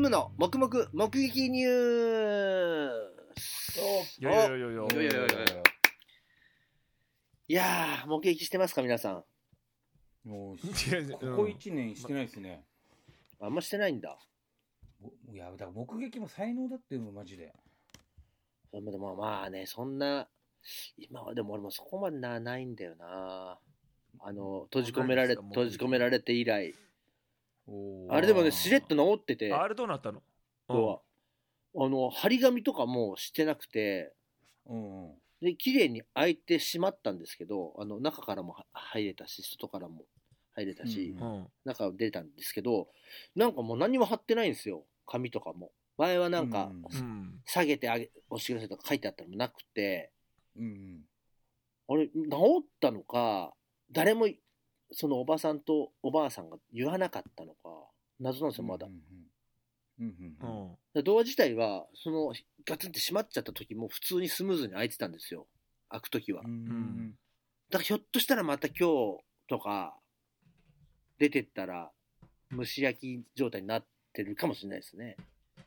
ムの黙々目撃ニュース。 よよよよよよよよ。 いやー、目撃してますか皆さん。 もうここ1年してないですね。 あんましてないんだ。 いやだから目撃も才能だっていうのマジで。 でもまあね、そんな今はでも俺もそこまでないんだよな。閉じ込められて以来。あれでもね、しれっと治ってて。 あれどうなったの？ 張り紙とかもしてなくて、で綺麗に開いてしまったんですけど、中からも入れたし、外からも入れたし、中出たんですけど、なんかもう何も貼ってないんですよ、紙とかも。前はなんか、下げて押してくださいとか書いてあったのもなくて、あれ、治ったのか、誰もそのおばさんとおばあさんが言わなかったのか、謎なんですよ、まだ。ドア自体は、ガツンって閉まっちゃった時も普通にスムーズに開いてたんですよ。開く時は。だからひょっとしたらまた今日とか、出てったら、蒸し焼き状態になってるかもしれないですね。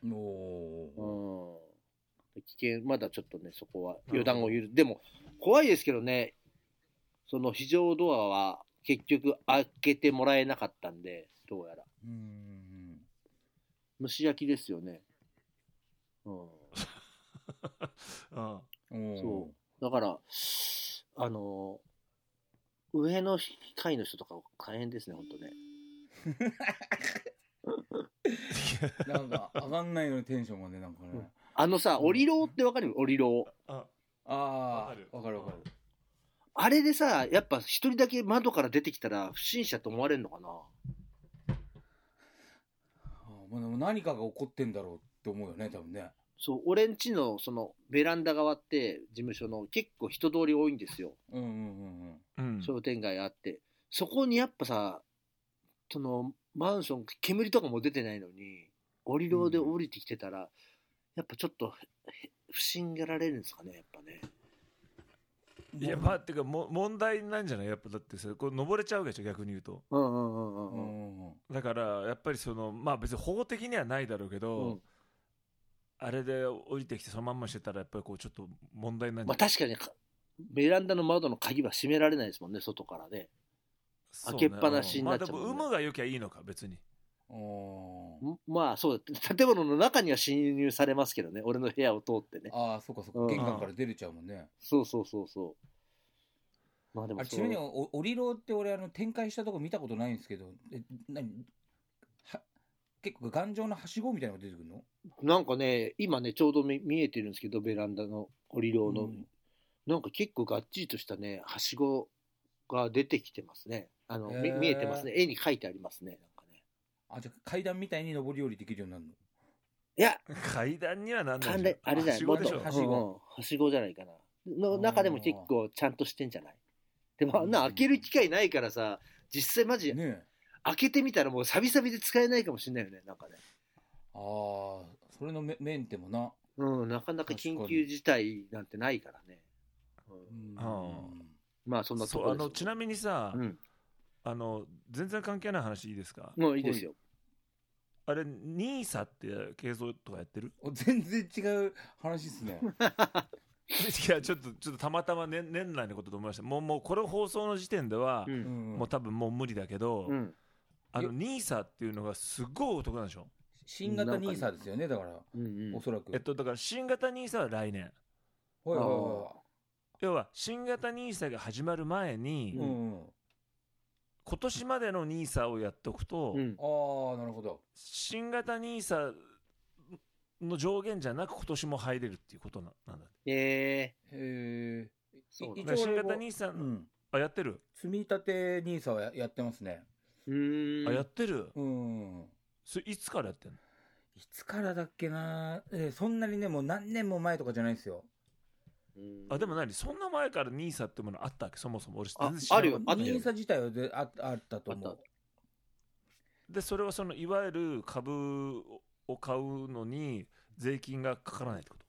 危険、まだちょっとね、そこは予断をでも、怖いですけどね、その非常ドアは結局開けてもらえなかったんで、どうやら。蒸し焼きですよね。そう。だから、上の階の人とか大変ですね、ほんとね。 なんか上がんないのにテンションがね、なんかね。 オリローってわかる？オリロー。 わかる。 あれでさ、やっぱ一人だけ窓から出てきたら不審者と思われるのかな？ 何かが起こってんだろうって思うよね、多分ね。 そう、俺ん家のそのベランダ側って事務所の結構人通り多いんですよ。商店街あって。そこにやっぱさ、そのマンション、煙とかも出てないのに、降りろで降りてきてたら、やっぱちょっと不審がられるんですかね、やっぱね。 いや、まあ、てか問題なんじゃない？やっぱだってさ、こう登れちゃうでしょ、逆に言うと。だからやっぱりまあ別に法的にはないだろうけど、あれで降りてきてそのまんましてたらやっぱりこうちょっと問題になる。 まあ確かにベランダの窓の鍵は閉められないですもんね、外からね。開けっぱなしになっちゃうもんね。 まあでも有無が良きゃいいのか、別に。 まあそうだ、建物の中には侵入されますけどね、俺の部屋を通ってね。 ああ、そうか、玄関から出れちゃうもんね。 そう。まあでもちなみにオリローって俺展開したとこ見たことないんですけど、結構頑丈なはしごみたいなのが出てくるの？ なんかね、今ねちょうど見えてるんですけど、ベランダのオリローの、なんか結構がっちりとしたねはしごが出てきてますね。見えてますね。絵に描いてありますね。 じゃあ階段みたいに上り下りできるようになるの？ いや、 階段にはなんない。 あれじゃない、 はしごじゃないかな。の中でも結構ちゃんとしてんじゃない？でも開ける機会ないからさ、実際マジ、開けてみたらもうサビサビで使えないかもしれないよね、なんかね。 それのメンテもな。 なかなか緊急事態なんてないからね。まあそんなところです。 ちなみにさ、全然関係ない話いいですか？ もういいですよ。 あれ、ニーサって継続とかやってる？ 全然違う話っすね。 いや、ちょっとたまたま年内のことと思いました。もうこれ放送の時点では、もう多分もう無理だけど、ニーサっていうのがすごいお得なんでしょ？ 新型ニーサですよね、だから、おそらく。 だから新型ニーサは来年。要は新型ニーサが始まる前に、今年までのニーサをやっておくと、 なるほど。 新型ニーサの上限じゃなく今年も入れるっていうことなんだ。新型ニーサ、やってる？ 積み立てニーサはやってますね。 やってる？それいつからやってんの？ いつからだっけな。そんなにね、もう何年も前とかじゃないですよ。 でもそんな前からニーサってものあったわけ？そもそも俺全然知らない。あるよ。 ニーサ自体はあったと思う。 でそれはいわゆる株を買うのに税金がかからないってこと？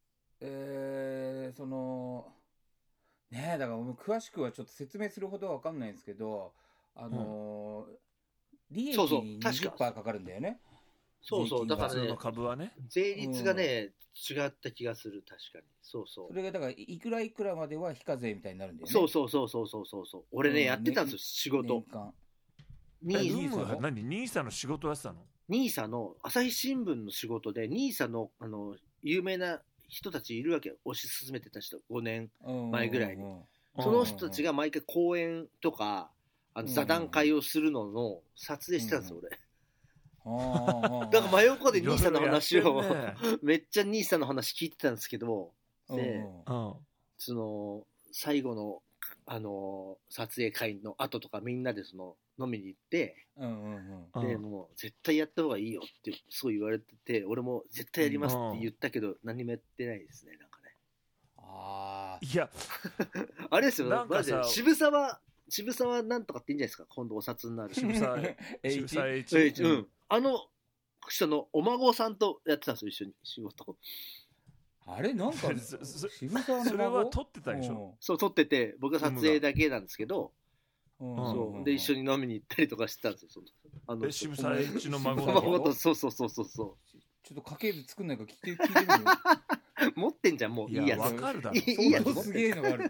だから詳しくはちょっと説明するほどは分かんないんですけど、利益に 20% かかるんだよね。 そうそう、だからね、 普通の株はね、 税率がね、違った気がする、確かに。そうそう。 それがだから、いくらいくらまでは非課税みたいになるんだよね。 そうそうそうそうそうそう。俺ね、やってたんですよ、仕事。 NISA 何 NISA の仕事やってたの？ NISA の、朝日新聞の仕事で、NISA の、有名な人たちいるわけよ。推し進めてた人、5年前ぐらいに。その人たちが毎回講演とか、座談会をするのの撮影してたんですよ、俺。だから真横で NISA の話を、めっちゃ NISA の話聞いてたんですけど、で、その、最後の、撮影会の後とかみんなで飲みに行って、で、もう絶対やった方がいいよってすごい言われてて、俺も絶対やりますって言ったけど、何もやってないですね、なんかね。 いや、 あれですよ、マジで渋沢なんとかっていいんじゃないですか、今度お札になる。 渋沢 H。人のお孫さんとやってたんですよ、一緒に仕事。 あれなんか渋沢のそれは撮ってたでしょ？ そう、撮ってて、僕は撮影だけなんですけど、そうで一緒に飲みに行ったりとかしてたんですよ。 渋沢栄一の孫と、そう。ちょっと家系図作んないか聞いてみよ。 持ってんじゃん、もういいやつ。 わかるだろ。 いいやつ。 すげえのがある。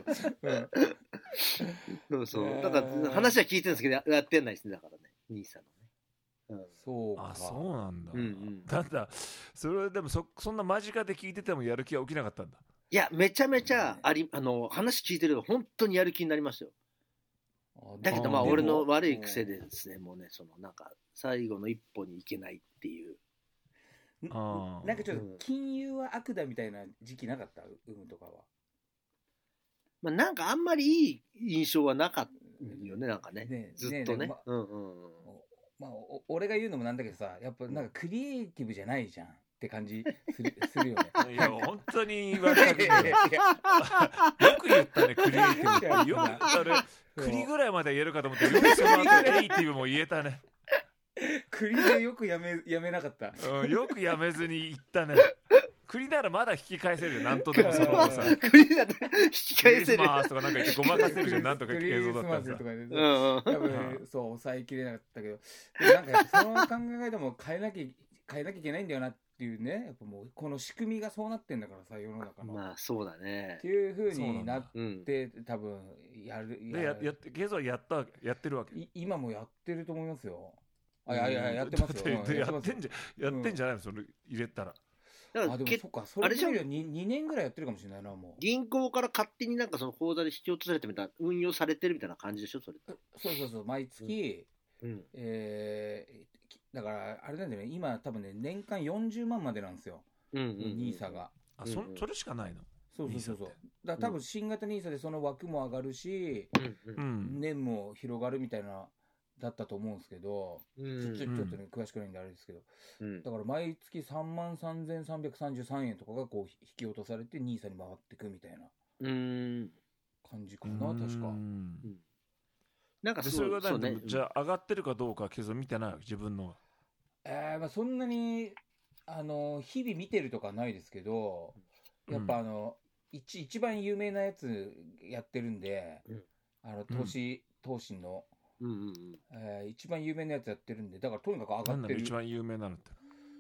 そう。だから話は聞いてるんですけど、やってないですね、だからね、兄さんのね。 そうか。 そうなんだ。なんだ、それでもそんな間近で聞いててもやる気は起きなかったんだ。 いや、めちゃめちゃ話聞いてると本当にやる気になりましたよ。だけどまあ俺の悪い癖でですね、もうね、なんか最後の一歩に行けないっていう。 なんかちょっと金融は悪だみたいな時期なかった？とかは。 まあなんかあんまりいい印象はなかったよね、なんかね。ずっとね。 まあ俺が言うのもなんだけどさ、やっぱなんかクリエイティブじゃないじゃんって感じするよね。 いや本当に分かるよ。よく言ったね、クリエイティブって。よくあれクリぐらいまで言えるかと思って、よくその後クリエイティブも言えたね。 クリでよくやめなかった。 よくやめずに言ったね。クリならまだ引き返せるよ、なんとでもそのさ。 クリなら引き返せる。 クリスマスとかなんか言ってごまかせるじゃん、なんとか映像だったらさ。 多分そう抑えきれなかったけど、なんかやっぱその考え方も変えなきゃいけないんだよなっていうね。やっぱもうこの仕組みがそうなってんだからさ、世の中の。 まあそうだね。 っていう風になって多分やる。 でゲゾはやってるわけ。 今もやってると思いますよ。やってますよ。 やってんじゃないの、それ入れたら。 でもそっか、それじゃ2年ぐらいやってるかもしれないな、もう。 銀行から勝手になんかその口座で引き落とされてみたいな、運用されてるみたいな感じでしょ、それ。 そう、毎月、だからあれなんだよね、今多分ね、年間40万までなんですよ、NISA が。 それしかないの？ そう。だから多分新型 NISA でその枠も上がるし、年も広がるみたいな。だったと思うんですけど、ちょっとね詳しくないんであれですけど、だから毎月33,333円とかがこう引き落とされて NISA に回ってくみたいな感じかな、確か。 なんかそれがそうね。じゃあ上がってるかどうかは見てないわけ、自分の。 まあそんなに日々見てるとかないですけど、やっぱ一番有名なやつやってるんで、投資の。一番有名なやつやってるんで、だからとにかく上がってる。 なんだろ一番有名なのって。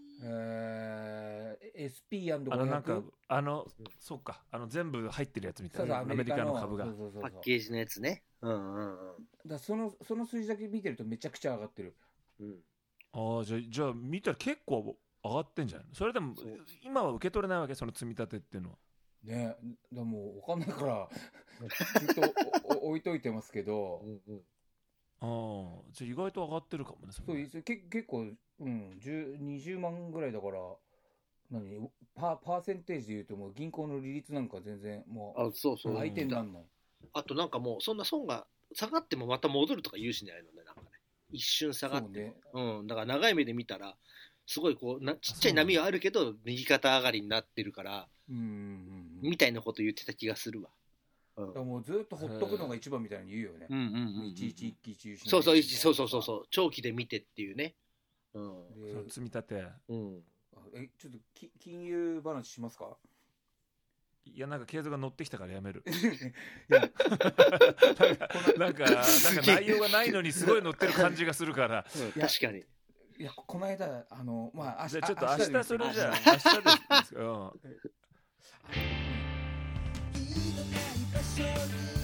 SP&500。 なんかそうか、全部入ってるやつみたいな。アメリカの株がパッケージのやつね。 だその数字だけ見てるとめちゃくちゃ上がってる。 じゃあ見たら結構上がってんじゃないの？それでも今は受け取れないわけ、その積み立てっていうのは。 ね、だもう分かんないからずっと置いといてますけど。 じゃあ意外と上がってるかもね。 そう結構20万ぐらいだから、パーセンテージでいうともう銀行の利率なんか全然もう相手にならない。 あとなんかもうそんな損が下がってもまた戻るとか言うしないのね、なんかね、一瞬下がっても、だから長い目で見たらすごいこうちっちゃい波はあるけど右肩上がりになってるから、みたいなこと言ってた気がするわ。 もうずっとほっとくのが一番みたいに言うよね。いちいち一喜一憂しない。 そう長期で見てっていうね。 積み立て。 ちょっと金融話しますか？ いや、なんか経済が乗ってきたからやめる。なんか内容がないのにすごい乗ってる感じがするから。 確かに。 いやこの間まあじゃあちょっと明日それじゃあ明日です。